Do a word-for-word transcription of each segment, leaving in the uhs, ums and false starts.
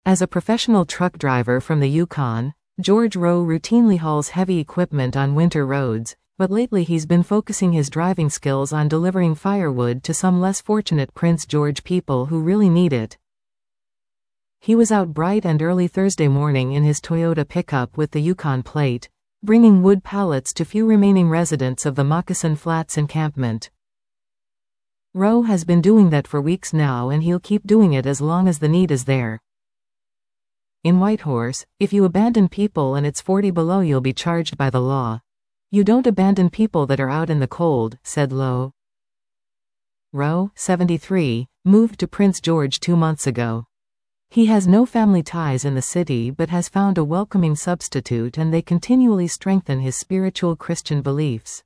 As a professional truck driver from the Yukon, George Rowe routinely hauls heavy equipment on winter roads, but lately he's been focusing his driving skills on delivering firewood to some less fortunate Prince George people who really need it. He was out bright and early Thursday morning in his Toyota pickup with the Yukon plate, bringing wood pallets to few remaining residents of the Moccasin Flats encampment. Rowe has been doing that for weeks now, and he'll keep doing it as long as the need is there. In Whitehorse, if you abandon people and it's forty below, you'll be charged by the law. You don't abandon people that are out in the cold, said Lowe. Rowe, seventy-three, moved to Prince George two months ago. He has no family ties in the city but has found a welcoming substitute, and they continually strengthen his spiritual Christian beliefs.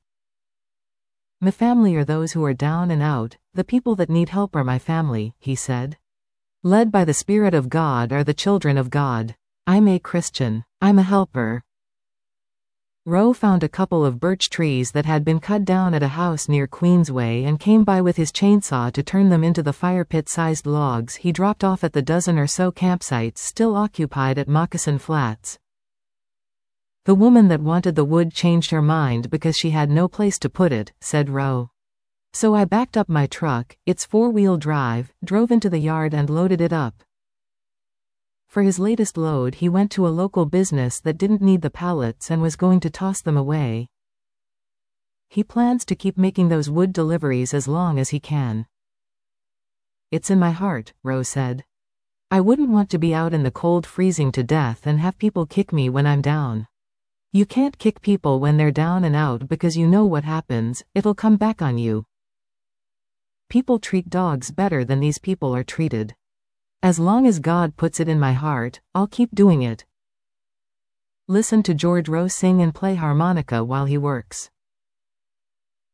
My family are those who are down and out, the people that need help are my family, he said. Led by the Spirit of God are the children of God. I'm a Christian. I'm a helper. Rowe found a couple of birch trees that had been cut down at a house near Queensway and came by with his chainsaw to turn them into the fire pit-sized logs he dropped off at the dozen or so campsites still occupied at Moccasin Flats. The woman that wanted the wood changed her mind because she had no place to put it, said Rowe. So I backed up my truck, it's four-wheel drive, drove into the yard and loaded it up. For his latest load he went to a local business that didn't need the pallets and was going to toss them away. He plans to keep making those wood deliveries as long as he can. It's in my heart, Rowe said. I wouldn't want to be out in the cold freezing to death and have people kick me when I'm down. You can't kick people when they're down and out because you know what happens, it'll come back on you. People treat dogs better than these people are treated. As long as God puts it in my heart, I'll keep doing it. Listen to George Rowe sing and play harmonica while he works.